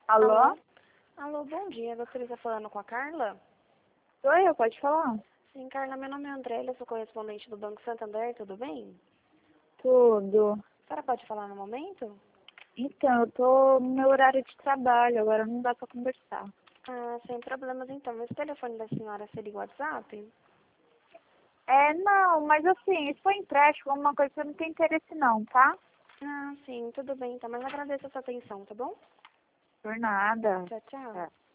Alô? Alô, bom dia. Gostaria de estar falando com a Carla? Sou eu, pode falar? Sim, Carla, meu nome é Andrélia, sou correspondente do Banco Santander, tudo bem? Tudo. A senhora pode falar no momento? Então, eu tô no meu horário de trabalho, agora não dá pra conversar. Ah, sem problemas então. Esse telefone da senhora seria o WhatsApp? Não, mas assim, se for empréstimo, alguma coisa que eu não tenho interesse não, tá? Ah, sim, tudo bem então. Mas agradeço a sua atenção, tá bom? Por nada. Tchau, tchau. É.